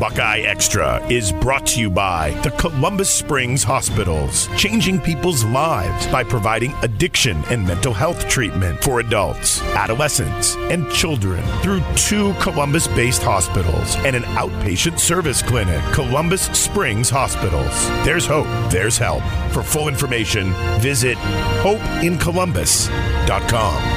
Buckeye Extra is brought to you by the Columbus Springs Hospitals, changing people's lives by providing addiction and mental health treatment for adults, adolescents, and children through 2 Columbus-based hospitals and an outpatient service clinic. Columbus Springs Hospitals. There's hope. There's help. For full information, visit hopeincolumbus.com.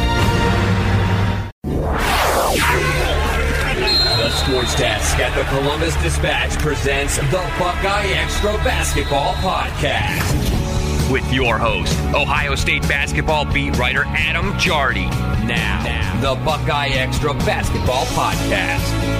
The Sports Desk at the Columbus Dispatch presents the Buckeye Extra Basketball Podcast. With your host, Ohio State basketball beat writer Adam Jardy. Now, the Buckeye Extra Basketball Podcast.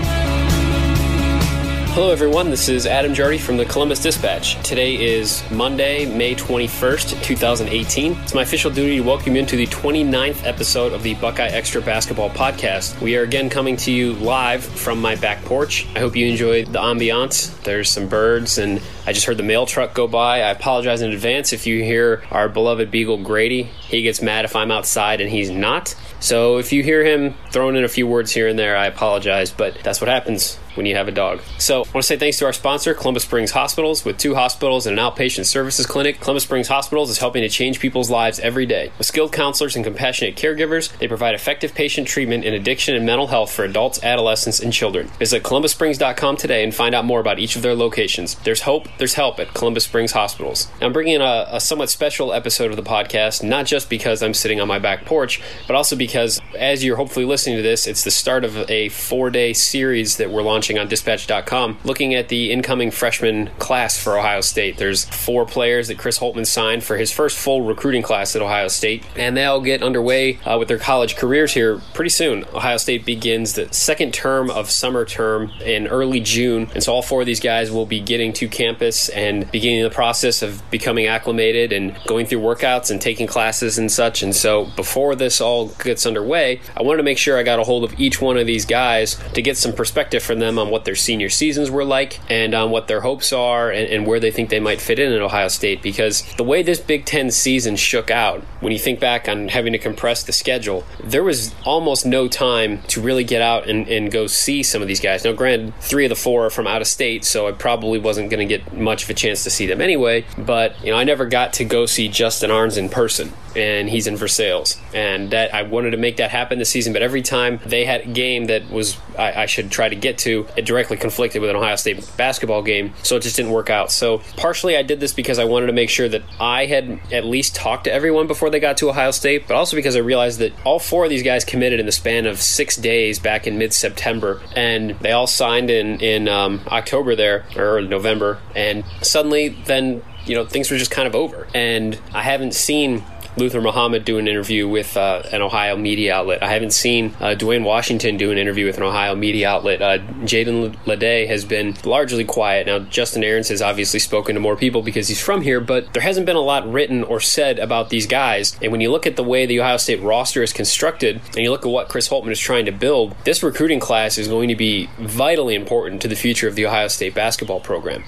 Hello everyone, this is Adam Jardy from the Columbus Dispatch. Today is Monday, May 21st, 2018. It's my official duty to welcome you into the 29th episode of the Buckeye Extra Basketball Podcast. We are again coming to you live from my back porch. I hope you enjoyed the ambiance. There's some birds and I just heard the mail truck go by. I apologize in advance if you hear our beloved beagle Grady. He gets mad if I'm outside and he's not. So if you hear him throwing in a few words here and there, I apologize, but that's what happens when you have a dog. So I want to say thanks to our sponsor, Columbus Springs Hospitals. With 2 hospitals and an outpatient services clinic, Columbus Springs Hospitals is helping to change people's lives every day. With skilled counselors and compassionate caregivers, they provide effective patient treatment in addiction and mental health for adults, adolescents, and children. Visit ColumbusSprings.com today and find out more about each of their locations. There's hope, there's help at Columbus Springs Hospitals. Now, I'm bringing in a somewhat special episode of the podcast, not just because I'm sitting on my back porch, but also because as you're hopefully listening to this, it's the start of a 4-day series that we're launching on Dispatch.com, looking at the incoming freshman class for Ohio State. There's 4 players that Chris Holtmann signed for his first full recruiting class at Ohio State, and they'll get underway with their college careers here pretty soon. Ohio State begins the second term of summer term in early June, and so all 4 of these guys will be getting to campus and beginning the process of becoming acclimated and going through workouts and taking classes and such. And so before this all gets underway, I wanted to make sure I got a hold of each one of these guys to get some perspective from them on what their senior seasons were like and on what their hopes are and where they think they might fit in at Ohio State. Because the way this Big Ten season shook out, when you think back on having to compress the schedule, there was almost no time to really get out and go see some of these guys. Now, granted, 3 of the 4 are from out of state, so I probably wasn't going to get much of a chance to see them anyway. But I never got to go see Justin Ahrens in person, and he's in Versailles. And that I wanted to make that happen this season, but every time they had a game that was I should try to get to, it directly conflicted with an Ohio State basketball game, so it just didn't work out. So partially I did this because I wanted to make sure that I had at least talked to everyone before they got to Ohio State, but also because I realized that all 4 of these guys committed in the span of 6 days back in mid-September, and they all signed in October there, or November, and suddenly then things were just kind of over. And I haven't seen Luther Muhammad do an interview with an Ohio media outlet. I haven't seen Dwayne Washington do an interview with an Ohio media outlet. Jaden Leday has been largely quiet. Now, Justin Ahrens has obviously spoken to more people because he's from here, but there hasn't been a lot written or said about these guys. And when you look at the way the Ohio State roster is constructed, and you look at what Chris Holtmann is trying to build, this recruiting class is going to be vitally important to the future of the Ohio State basketball program.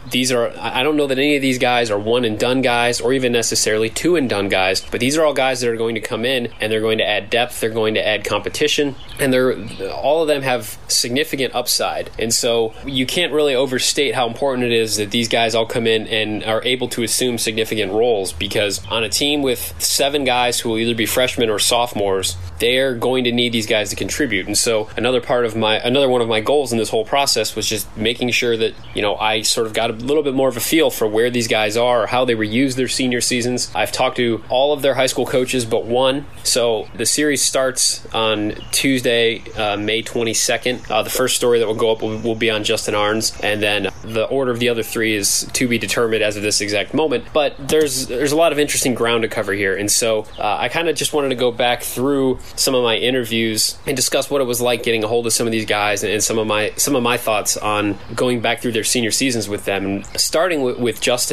I don't know that any of these guys are one-and-done guys or even necessarily two-and-done guys, but these are all guys that are going to come in and they're going to add depth, they're going to add competition, and all of them have significant upside. And so you can't really overstate how important it is that these guys all come in and are able to assume significant roles, because on a team with 7 guys who will either be freshmen or sophomores, they're going to need these guys to contribute. And so another one of my goals in this whole process was just making sure that I sort of got a little bit more of a feel for where these guys are, how they were used their senior seasons. I've talked to all of their high school coaches but one. So the series starts on Tuesday, May 22nd. The first story that will go up will be on Justin Ahrens, and then the order of the other 3 is to be determined as of this exact moment. But there's a lot of interesting ground to cover here, and so I kind of just wanted to go back through some of my interviews and discuss what it was like getting a hold of some of these guys and some of my thoughts on going back through their senior seasons with them. And starting with Justin, who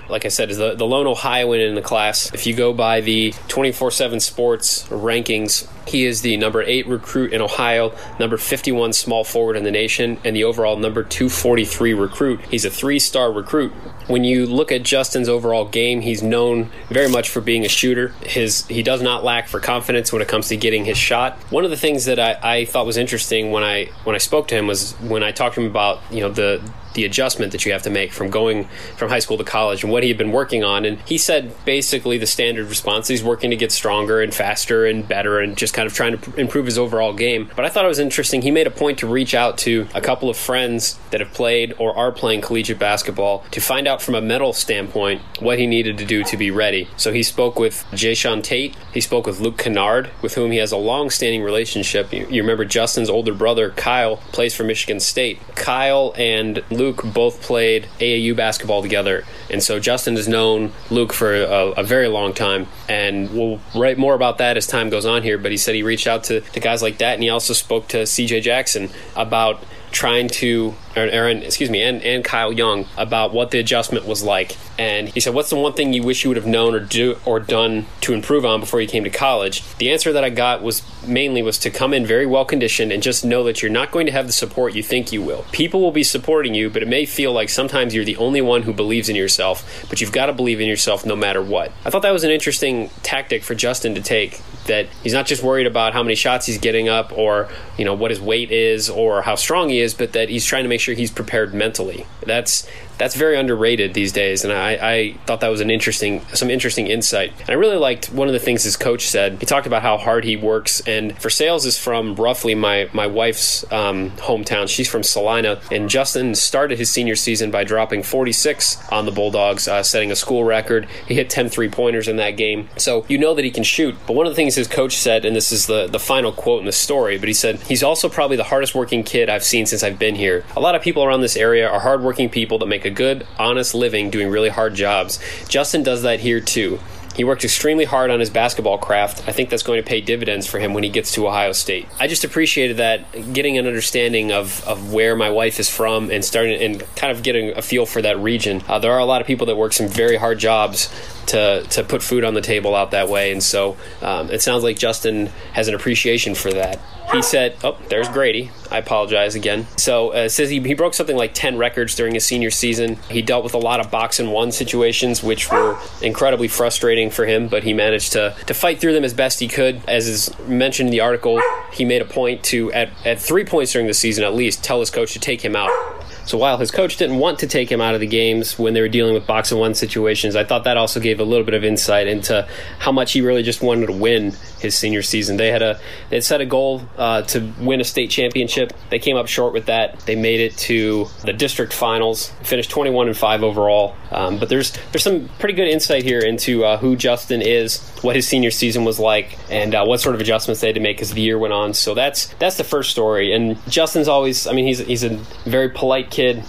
like I said, is the lone Ohioan in the class. If you go by the 24/7 Sports rankings, he is the number 8 recruit in Ohio, number 51 small forward in the nation, and the overall number 243 recruit. He's a 3-star recruit. When you look at Justin's overall game, he's known very much for being a shooter. He does not lack for confidence when it comes to getting his shot. One of the things that I thought was interesting when I spoke to him was when I talked to him about the adjustment that you have to make from going from high school to college and what he had been working on. And he said basically the standard response, he's working to get stronger and faster and better and just kind of trying to improve his overall game. But I thought it was interesting. He made a point to reach out to a couple of friends that have played or are playing collegiate basketball to find out from a mental standpoint what he needed to do to be ready. So he spoke with Jayshawn Tate. He spoke with Luke Kennard, with whom he has a long-standing relationship. You remember Justin's older brother, Kyle, plays for Michigan State. Kyle and Luke both played AAU basketball together, and so Justin has known Luke for a very long time, and we'll write more about that as time goes on here, but he said he reached out to guys like that, and he also spoke to CJ Jackson about trying to, and Kyle Young about what the adjustment was like. And he said, what's the one thing you wish you would have known or done to improve on before you came to college? The answer that I got was to come in very well conditioned and just know that you're not going to have the support you think you will. People will be supporting you, but it may feel like sometimes you're the only one who believes in yourself, but you've got to believe in yourself no matter what. I thought that was an interesting tactic for Justin to take, that he's not just worried about how many shots he's getting up or what his weight is or how strong he is, but that he's trying to make sure he's prepared mentally. That's very underrated these days, and I thought that was some interesting insight. And I really liked one of the things his coach said. He talked about how hard he works, and Sales is from roughly my wife's hometown. She's from Salina, and Justin started his senior season by dropping 46 on the Bulldogs, setting a school record. He hit 10 3-pointers in that game, so you know that he can shoot. But one of the things his coach said, and this is the final quote in the story, but he said, he's also probably the hardest working kid I've seen since I've been here. A lot of people around this area are hardworking people that make a good, honest living doing really hard jobs. Justin does that here too. He worked extremely hard on his basketball craft. I think that's going to pay dividends for him when he gets to Ohio State. I just appreciated that, getting an understanding of where my wife is from and starting and kind of getting a feel for that region. There are a lot of people that work some very hard jobs to put food on the table out that way, and so it sounds like Justin has an appreciation for that. He said, there's Grady. I apologize again. So says he broke something like 10 records during his senior season. He dealt with a lot of box-and-one situations, which were incredibly frustrating for him, but he managed to fight through them as best he could. As is mentioned in the article, he made a point to, at 3 points during the season at least, tell his coach to take him out. So while his coach didn't want to take him out of the games when they were dealing with box-and-one situations, I thought that also gave a little bit of insight into how much he really just wanted to win his senior season. They had set a goal to win a state championship. They came up short with that. They made it to the district finals, finished 21-5 overall. But there's some pretty good insight here into who Justin is, what his senior season was like, and what sort of adjustments they had to make as the year went on. So that's the first story. And Justin's always, he's a very polite kid.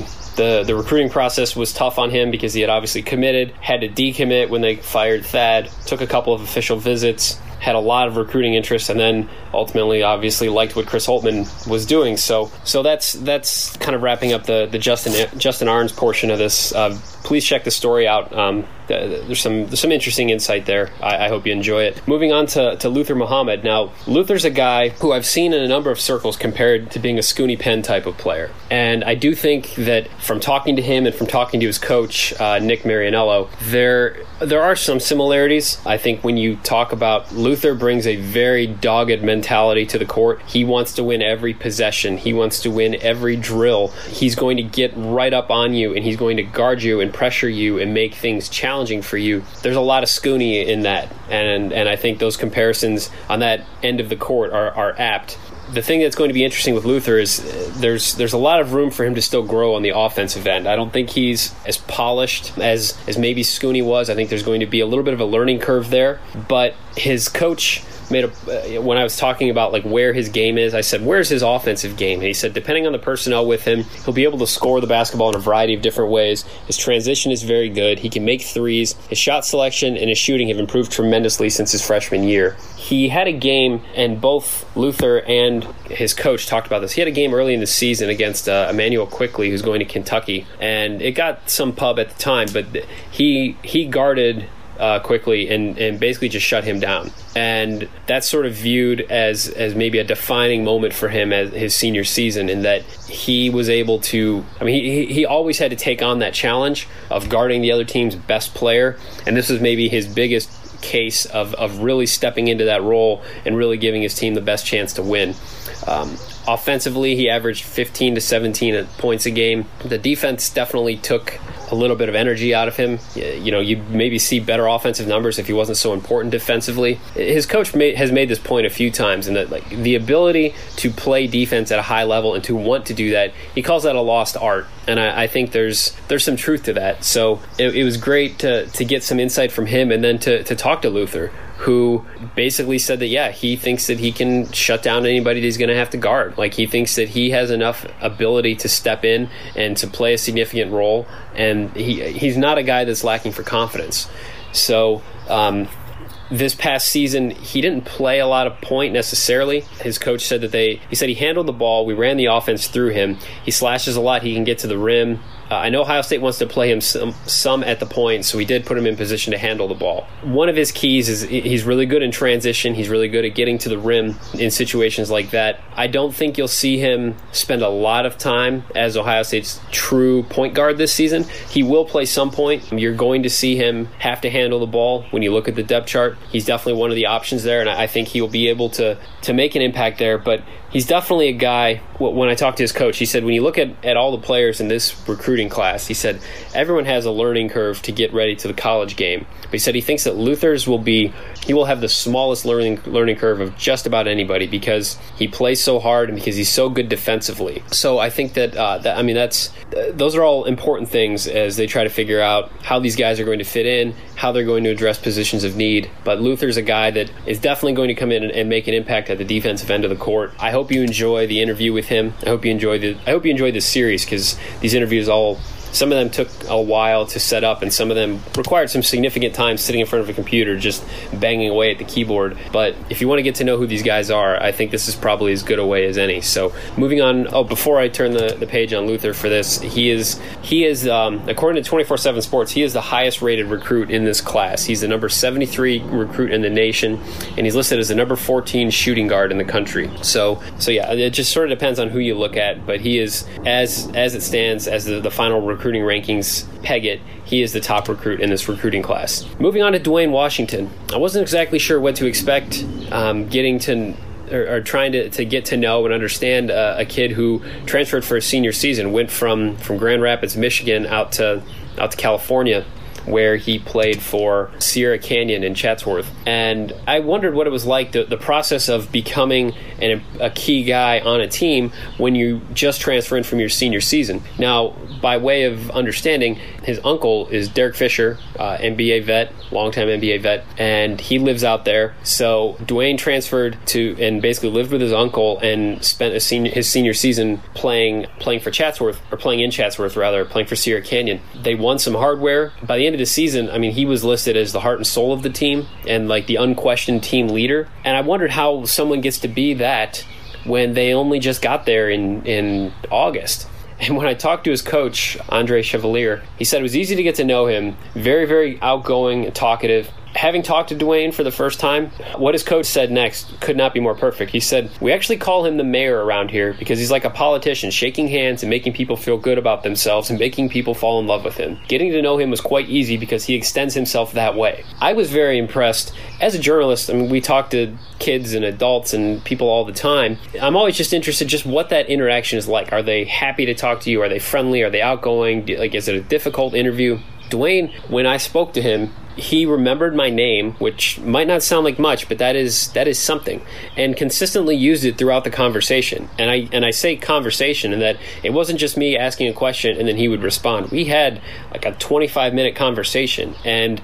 The recruiting process was tough on him because he had obviously committed, had to decommit when they fired Thad, took a couple of official visits, had a lot of recruiting interest, and then ultimately obviously liked what Chris Holtmann was doing. So that's kind of wrapping up the Justin Ahrens portion of this. Please check the story out. There's some interesting insight there. I hope you enjoy it. Moving on to Luther Muhammad. Now, Luther's a guy who I've seen in a number of circles compared to being a Scooney Penn type of player. And I do think that from talking to him and from talking to his coach, Nick Marianello, there are some similarities. I think when you talk about Luther brings a very dogged mentality to the court. He wants to win every possession. He wants to win every drill. He's going to get right up on you, and he's going to guard you and pressure you and make things challenging for you. There's a lot of Scooney in that, and I think those comparisons on that end of the court are apt. The thing that's going to be interesting with Luther is there's a lot of room for him to still grow on the offensive end. I don't think he's as polished as maybe Scooney was. I think there's going to be a little bit of a learning curve there, but his coach when I was talking about like where his game is, I said, where's his offensive game? And he said, depending on the personnel with him, he'll be able to score the basketball in a variety of different ways. His transition is very good. He can make threes. His shot selection and his shooting have improved tremendously since his freshman year. He had a game, and both Luther and his coach talked about this. He had a game early in the season against Emmanuel Quickley, who's going to Kentucky, and it got some pub at the time, but he guarded Quickley and basically just shut him down. And that's sort of viewed as maybe a defining moment for him as his senior season, in that he was able to, he always had to take on that challenge of guarding the other team's best player, and this was maybe his biggest case of really stepping into that role and really giving his team the best chance to win. Offensively, he averaged 15 to 17 points a game. The defense definitely took a little bit of energy out of him. You maybe see better offensive numbers if he wasn't so important defensively. His coach has made this point a few times, and that like the ability to play defense at a high level and to want to do that, he calls that a lost art. And I think there's some truth to that. So it was great to get some insight from him, and then to talk to Luther, who basically said that, yeah, he thinks that he can shut down anybody that he's going to have to guard. Like, he thinks that he has enough ability to step in and to play a significant role, and he's not a guy that's lacking for confidence. So this past season, he didn't play a lot of point necessarily. His coach said that he said he handled the ball. We ran the offense through him. He slashes a lot. He can get to the rim. I know Ohio State wants to play him some at the point, so we did put him in position to handle the ball. One of his keys is he's really good in transition. He's really good at getting to the rim in situations like that. I don't think you'll see him spend a lot of time as Ohio State's true point guard this season. He will play some point. You're going to see him have to handle the ball when you look at the depth chart. He's definitely one of the options there, and I think he'll be able to make an impact there. But he's definitely a guy, when I talked to his coach, he said when you look at all the players in this recruiting class, he said everyone has a learning curve to get ready to the college game. But he said he thinks that Luther's will have the smallest learning curve of just about anybody, because he plays so hard and because he's so good defensively. So I think those are all important things as they try to figure out how these guys are going to fit in, how they're going to address positions of need. But Luther's a guy that is definitely going to come in and make an impact at the defensive end of the court. I hope you enjoy the interview with him. I hope you enjoy this series, because these interviews some of them took a while to set up, and some of them required some significant time sitting in front of a computer just banging away at the keyboard. But if you want to get to know who these guys are, I think this is probably as good a way as any. So moving on, before I turn the page on Luther for this, he is according to 24/7 Sports, he is the highest rated recruit in this class. He's the number 73 recruit in the nation, and he's listed as the number 14 shooting guard in the country. So yeah, it just sort of depends on who you look at, but he is, as it stands, as the final recruiting rankings peg it, he is the top recruit in this recruiting class. Moving on to Duane Washington. I wasn't exactly sure what to expect getting to or trying to get to know and understand a kid who transferred for his senior season, went from Grand Rapids, Michigan out to California, where he played for Sierra Canyon in Chatsworth. And I wondered what it was like, the process of becoming a key guy on a team when you just transfer in from your senior season. Now, by way of understanding, his uncle is Derek Fisher, NBA vet, longtime NBA vet, and he lives out there. So Duane transferred to and basically lived with his uncle and spent his senior season playing for Chatsworth, or playing in Chatsworth rather, playing for Sierra Canyon. They won some hardware. By the end of the season, he was listed as the heart and soul of the team and like the unquestioned team leader. And I wondered how someone gets to be that when they only just got there in August. And when I talked to his coach, Andre Chevalier, he said it was easy to get to know him, very, very outgoing and talkative. Having talked to Duane for the first time, what his coach said next could not be more perfect. He said, we actually call him the mayor around here because he's like a politician, shaking hands and making people feel good about themselves and making people fall in love with him. Getting to know him was quite easy because he extends himself that way. I was very impressed. As a journalist, we talk to kids and adults and people all the time. I'm always just interested just what that interaction is like. Are they happy to talk to you? Are they friendly? Are they outgoing? Is it a difficult interview? Duane, when I spoke to him, he remembered my name, which might not sound like much, but that is something, and consistently used it throughout the conversation. And I say conversation in that it wasn't just me asking a question and then he would respond. We had like a 25-minute conversation, and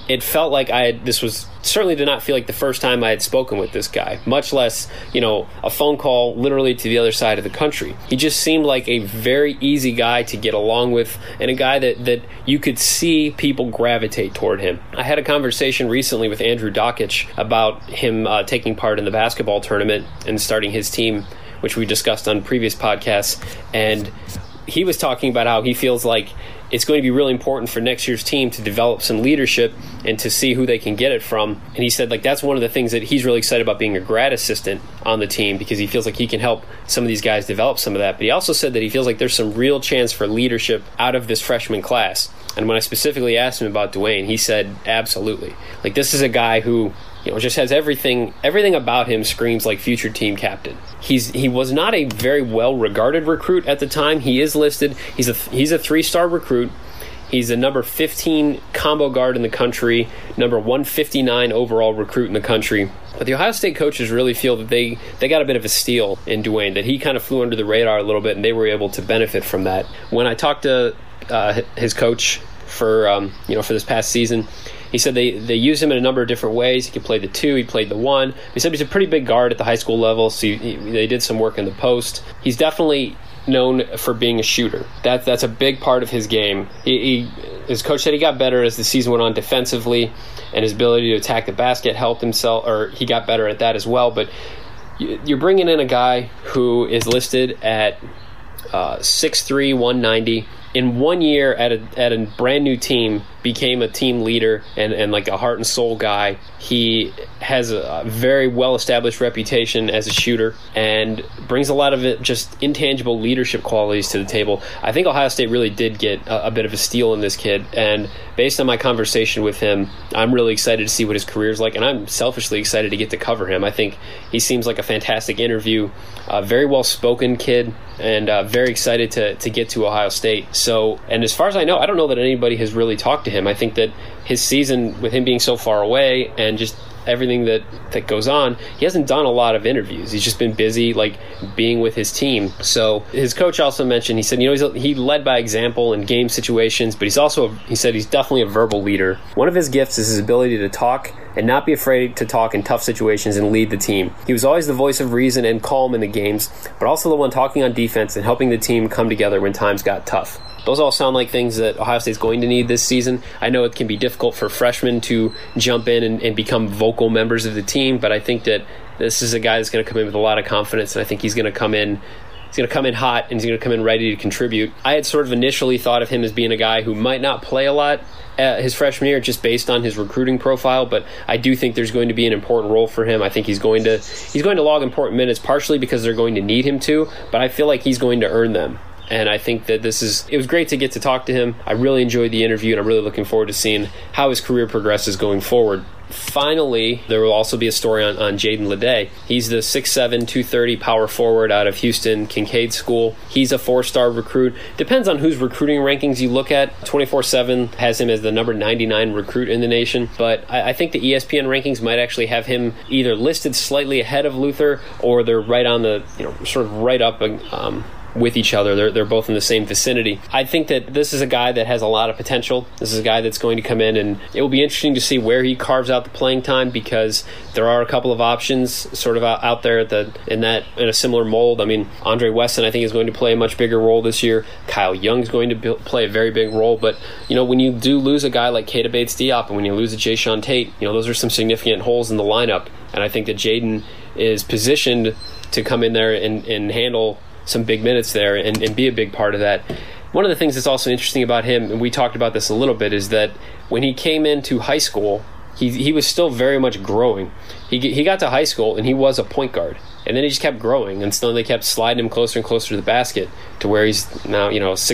it felt like this was certainly did not feel like the first time I had spoken with this guy, much less, a phone call literally to the other side of the country. He just seemed like a very easy guy to get along with, and a guy that you could see people gravitate toward him. I had a conversation recently with Andrew Dakich about him taking part in the basketball tournament and starting his team, which we discussed on previous podcasts, and he was talking about how he feels like it's going to be really important for next year's team to develop some leadership and to see who they can get it from. And he said, that's one of the things that he's really excited about being a grad assistant on the team, because he feels like he can help some of these guys develop some of that. But he also said that he feels like there's some real chance for leadership out of this freshman class. And when I specifically asked him about Dwayne, he said, absolutely. This is a guy who just has everything about him screams like future team captain. He was not a very well-regarded recruit at the time. He is listed. He's a 3-star recruit. He's a number 15 combo guard in the country, number 159 overall recruit in the country. But the Ohio State coaches really feel that they got a bit of a steal in Dwayne, that he kind of flew under the radar a little bit, and they were able to benefit from that. When I talked to his coach for this past season, he said they use him in a number of different ways. He could play the 2, he played the 1. He said he's a pretty big guard at the high school level, so they did some work in the post. He's definitely known for being a shooter. That's a big part of his game. His coach said he got better as the season went on defensively, and his ability to attack the basket helped himself, or he got better at that as well. But you're bringing in a guy who is listed at 6'3", 190. In 1 year at a brand new team, became a team leader and like a heart and soul guy. He has a very well-established reputation as a shooter and brings a lot of just intangible leadership qualities to the table. I think Ohio State really did get a bit of a steal in this kid, and based on my conversation with him, I'm really excited to see what his career is like, and I'm selfishly excited to get to cover him. I think he seems like a fantastic interview, a very well-spoken kid, and very excited to get to Ohio State. So, and as far as I know, I don't know that anybody has really talked to him. I think that his season, with him being so far away and just everything that goes on, he hasn't done a lot of interviews. He's just been busy being with his team. So his coach also mentioned, he said, he led by example in game situations, but he said he's definitely a verbal leader. One of his gifts is his ability to talk and not be afraid to talk in tough situations and lead the team. He was always the voice of reason and calm in the games, but also the one talking on defense and helping the team come together when times got tough. Those all sound like things that Ohio State's going to need this season. I know it can be difficult for freshmen to jump in and become vocal members of the team, but I think that this is a guy that's going to come in with a lot of confidence, and I think he's going to come in hot, and he's going to come in ready to contribute. I had sort of initially thought of him as being a guy who might not play a lot his freshman year just based on his recruiting profile, but I do think there's going to be an important role for him. I think he's going to log important minutes, partially because they're going to need him to, but I feel like he's going to earn them. And I think that it was great to get to talk to him. I really enjoyed the interview, and I'm really looking forward to seeing how his career progresses going forward. Finally, there will also be a story on Jaden Leday. He's the 6'7", 230 power forward out of Houston Kincaid School. He's a 4-star recruit. Depends on whose recruiting rankings you look at. 24/7 has him as the number 99 recruit in the nation, but I think the ESPN rankings might actually have him either listed slightly ahead of Luther, or they're right on the, sort of right up with each other. They're both in the same vicinity. I think that this is a guy that has a lot of potential. This is a guy that's going to come in, and it will be interesting to see where he carves out the playing time, because there are a couple of options sort of out there in a similar mold. I mean, Andre Wesson, I think, is going to play a much bigger role this year. Kyle Young's going to play a very big role, but when you do lose a guy like Keita Bates-Diop, and when you lose a Jayshawn Tate, those are some significant holes in the lineup, and I think that Jaden is positioned to come in there and handle some big minutes there and be a big part of that. One of the things that's also interesting about him, and we talked about this a little bit, is that when he came into high school, he was still very much growing. He got to high school and he was a point guard, and then he just kept growing, and so they kept sliding him closer and closer to the basket to where he's now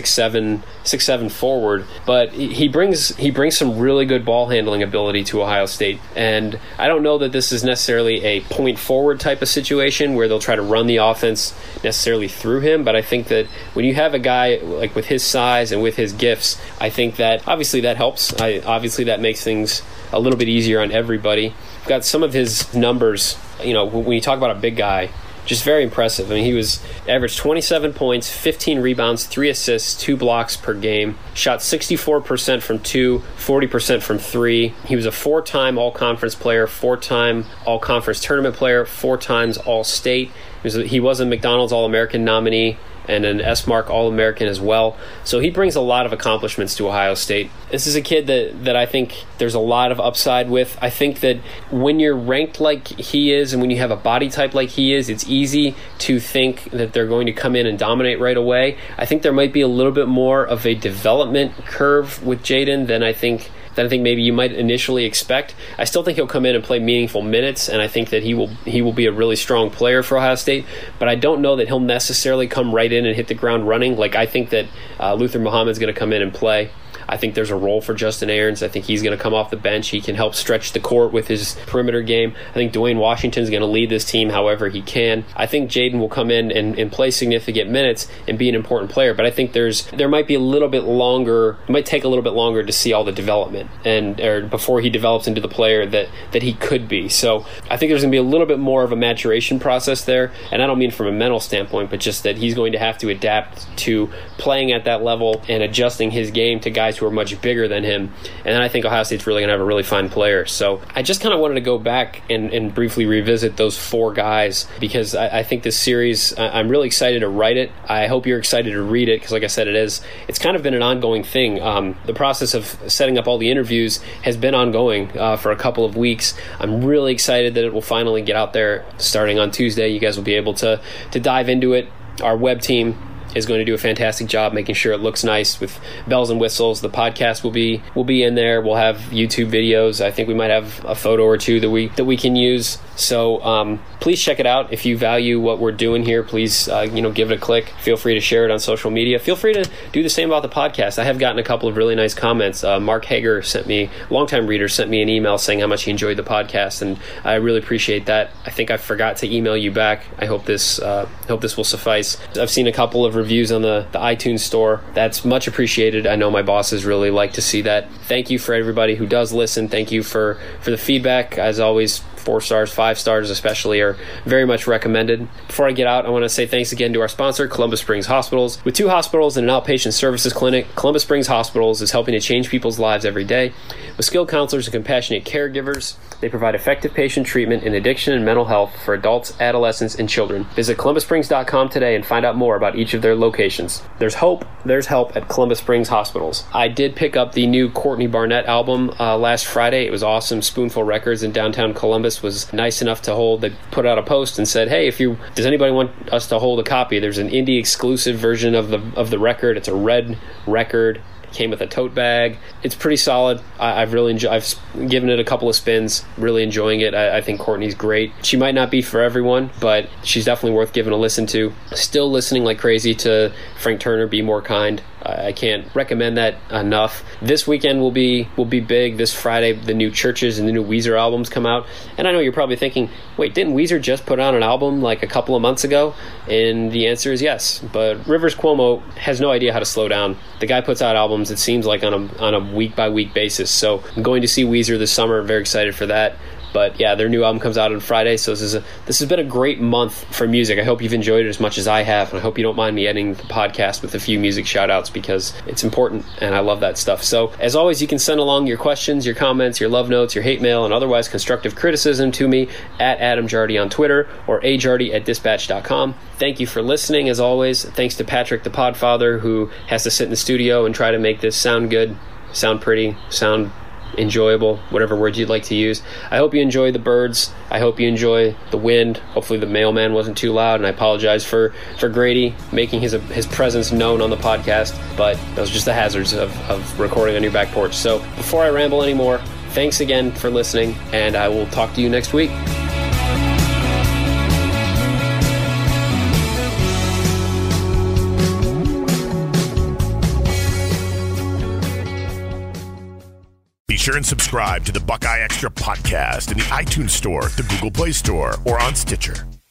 6'7" forward. But he brings some really good ball handling ability to Ohio State, and I don't know that this is necessarily a point forward type of situation where they'll try to run the offense necessarily through him, but I think that when you have a guy like with his size and with his gifts, I think that obviously that helps. Obviously that makes things a little bit easier on everybody. We've got some of his numbers. When you talk about a big guy, just very impressive. I mean, he was averaged 27 points, 15 rebounds, 3 assists, 2 blocks per game, shot 64% from 2, 40% from 3. He was a 4-time All-Conference player, 4-time All-Conference tournament player, 4 times All-State. He was a McDonald's All-American nominee and an S-Mark All-American as well. So he brings a lot of accomplishments to Ohio State. This is a kid that I think there's a lot of upside with. I think that when you're ranked like he is and when you have a body type like he is, it's easy to think that they're going to come in and dominate right away. I think there might be a little bit more of a development curve with Jaden than I think maybe you might initially expect. I still think he'll come in and play meaningful minutes, and I think that he will be a really strong player for Ohio State, but I don't know that he'll necessarily come right in and hit the ground running. Like, I think that Luther Muhammad's going to come in and play. I think there's a role for Justin Ahrens. I think he's going to come off the bench. He can help stretch the court with his perimeter game. I think Dwayne Washington's going to lead this team however he can. I think Jaden will come in and play significant minutes and be an important player, but I think there might be a little bit longer, it might take a little bit longer to see all the development or before he develops into the player that he could be. So I think there's going to be a little bit more of a maturation process there, and I don't mean from a mental standpoint, but just that he's going to have to adapt to playing at that level and adjusting his game to guys who are much bigger than him. And then I think Ohio State's really going to have a really fine player. So I just kind of wanted to go back and briefly revisit those 4 guys, because I think this series, I'm really excited to write it. I hope you're excited to read it, because like I said, it's kind of been an ongoing thing. The process of setting up all the interviews has been ongoing for a couple of weeks. I'm really excited that it will finally get out there starting on Tuesday. You guys will be able to dive into it. Our web team is going to do a fantastic job making sure it looks nice with bells and whistles. The podcast will be in there. We'll have YouTube videos. I think we might have a photo or two that we can use. So please check it out. If you value what we're doing here, please give it a click. Feel free to share it on social media. Feel free to do the same about the podcast. I have gotten a couple of really nice comments. Mark Hager longtime reader, sent me an email saying how much he enjoyed the podcast, and I really appreciate that. I think I forgot to email you back. I hope this will suffice. I've seen a couple of reviews on the iTunes store. That's much appreciated. I know my bosses really like to see that. Thank you for everybody who does listen. Thank you for the feedback. As always, 4 stars, 5 stars especially are very much recommended. Before I get out, I want to say thanks again to our sponsor, Columbus Springs Hospitals. With 2 hospitals and an outpatient services clinic, Columbus Springs Hospitals is helping to change people's lives every day. With skilled counselors and compassionate caregivers, they provide effective patient treatment in addiction and mental health for adults, adolescents, and children. Visit ColumbusSprings.com today and find out more about each of their locations. There's hope, there's help at Columbus Springs Hospitals. I did pick up the new Courtney Barnett album last Friday. It was awesome. Spoonful Records in downtown Columbus was nice enough to they put out a post and said, hey, does anybody want us to hold a copy? There's an indie exclusive version of the record. It's a red record. Came with a tote bag. It's pretty solid. I've given it a couple of spins, really enjoying it. I think Courtney's great. She might not be for everyone, but she's definitely worth giving a listen to. Still listening like crazy to Frank Turner, Be More Kind. I can't recommend that enough. This weekend will be big. This Friday, the new Churches and the new Weezer albums come out. And I know you're probably thinking, wait, didn't Weezer just put out an album like a couple of months ago? And the answer is yes. But Rivers Cuomo has no idea how to slow down. The guy puts out albums, it seems like, on a week-by-week basis. So I'm going to see Weezer this summer. I'm very excited for that. But yeah, their new album comes out on Friday, so this has been a great month for music. I hope you've enjoyed it as much as I have, and I hope you don't mind me editing the podcast with a few music shout-outs, because it's important, and I love that stuff. So, as always, you can send along your questions, your comments, your love notes, your hate mail, and otherwise constructive criticism to me at Adam Jardy on Twitter or ajardy@dispatch.com. Thank you for listening, as always. Thanks to Patrick, the Podfather, who has to sit in the studio and try to make this sound good, sound pretty, sound enjoyable, whatever word you'd like to use. I hope you enjoy the birds. I hope you enjoy the wind. Hopefully the mailman wasn't too loud, and I apologize for Grady making his presence known on the podcast, but those are just the hazards of recording on your back porch. So before I ramble anymore, thanks again for listening, and I will talk to you next week. Be sure and subscribe to the Buckeye Extra podcast in the iTunes Store, the Google Play Store, or on Stitcher.